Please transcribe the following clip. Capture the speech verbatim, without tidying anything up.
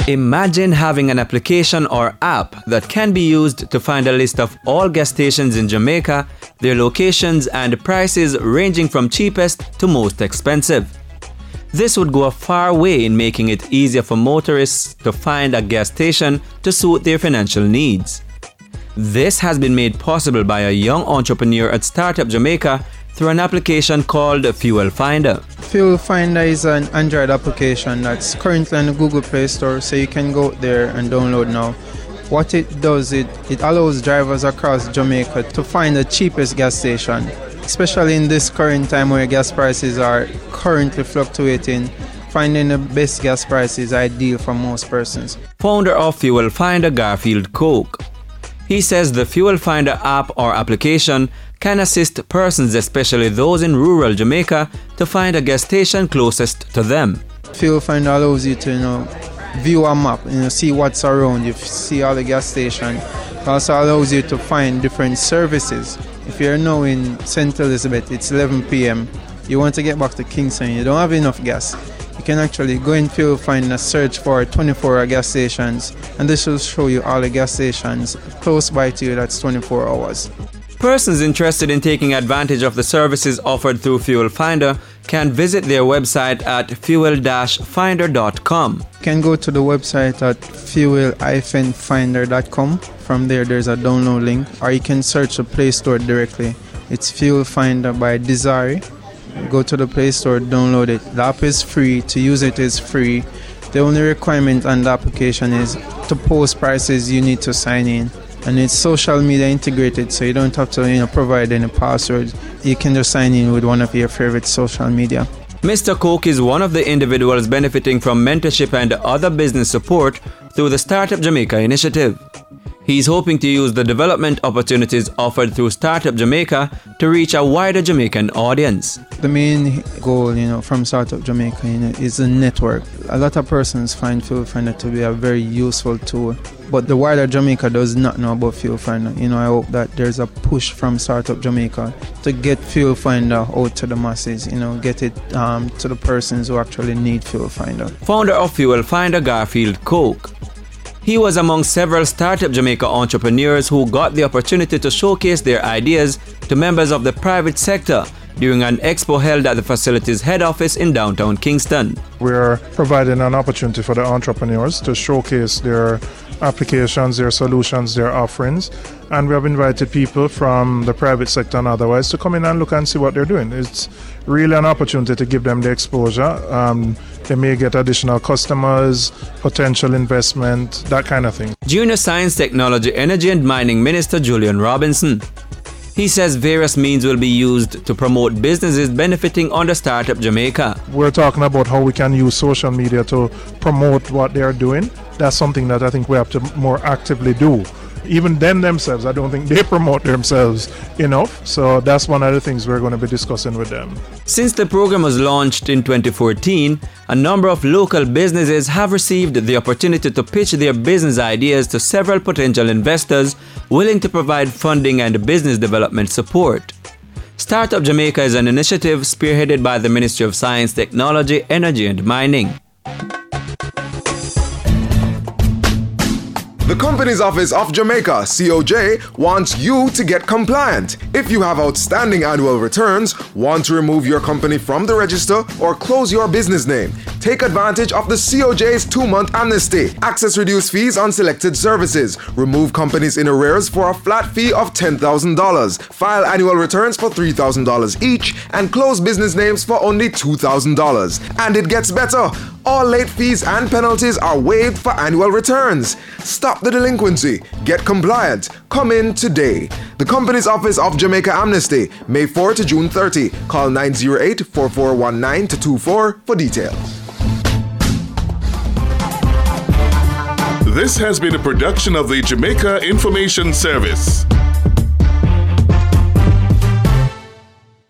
Imagine having an application or app that can be used to find a list of all gas stations in Jamaica, their locations and prices ranging from cheapest to most expensive. This would go a far way in making it easier for motorists to find a gas station to suit their financial needs. This has been made possible by a young entrepreneur at Startup Jamaica through an application called Fuel Finder. Fuel Finder is an Android application that's currently on the Google Play Store, so you can go there and download now. What it does, it, it allows drivers across Jamaica to find the cheapest gas station, especially in this current time where gas prices are currently fluctuating. Finding the best gas price is ideal for most persons. Founder of Fuel Finder, Garfield Coke. He says the Fuel Finder app or application can assist persons, especially those in rural Jamaica, to find a gas station closest to them. Fuel Finder allows you to, you know, view a map, you know, see what's around you, see all the gas stations. It also allows you to find different services. If you're now in Saint Elizabeth, it's eleven p.m. You want to get back to Kingston, you don't have enough gas. You can actually go in Fuel Finder, search for twenty-four hour gas stations, and this will show you all the gas stations close by to you that's twenty-four hours. Persons interested in taking advantage of the services offered through Fuel Finder can visit their website at fuel dash finder dot com. You can go to the website at fuel dash finder dot com. From there, there's a download link, or you can search the Play Store directly. It's Fuel Finder by Desiree. Go to the Play Store, download it. The app is free. To use it is free. The only requirement on the application is to post prices. You need to sign in. And it's social media integrated, so you don't have to, you know, provide any passwords. You can just sign in with one of your favorite social media. Mister Coke is one of the individuals benefiting from mentorship and other business support through the Startup Jamaica initiative. He's hoping to use the development opportunities offered through Startup Jamaica to reach a wider Jamaican audience. The main goal, you know, from Startup Jamaica, you know, is a network. A lot of persons find Fuel Finder to be a very useful tool, but the wider Jamaica does not know about Fuel Finder. You know, I hope that there's a push from Startup Jamaica to get Fuel Finder out to the masses, you know, get it um, to the persons who actually need Fuel Finder. Founder of Fuel Finder, Garfield Coke. He was among several Startup Jamaica entrepreneurs who got the opportunity to showcase their ideas to members of the private sector during an expo held at the facility's head office in downtown Kingston. We're providing an opportunity for the entrepreneurs to showcase their applications, their solutions, their offerings, and we have invited people from the private sector and otherwise to come in and look and see what they're doing. It's really an opportunity to give them the exposure. Um, they may get additional customers, potential investment, that kind of thing. Junior Science, Technology, Energy and Mining Minister Julian Robinson. He says various means will be used to promote businesses benefiting under Startup Jamaica. We're talking about how we can use social media to promote what they're doing. That's something that I think we have to more actively do. Even them themselves, I don't think they promote themselves enough. So that's one of the things we're going to be discussing with them. Since the program was launched in twenty fourteen, a number of local businesses have received the opportunity to pitch their business ideas to several potential investors willing to provide funding and business development support. Startup Jamaica is an initiative spearheaded by the Ministry of Science, Technology, Energy and Mining. The Companies Office of Jamaica, C O J, wants you to get compliant. If you have outstanding annual returns, want to remove your company from the register, or close your business name, take advantage of the C O J's two-month amnesty. Access reduced fees on selected services. Remove companies in arrears for a flat fee of ten thousand dollars. File annual returns for three thousand dollars each and close business names for only two thousand dollars. And it gets better. All late fees and penalties are waived for annual returns. Stop the delinquency. Get compliant. Come in today. The Companies Office of Jamaica Amnesty, May fourth to June thirtieth. Call nine zero eight, four four one nine two two four for details. This has been a production of the Jamaica Information Service.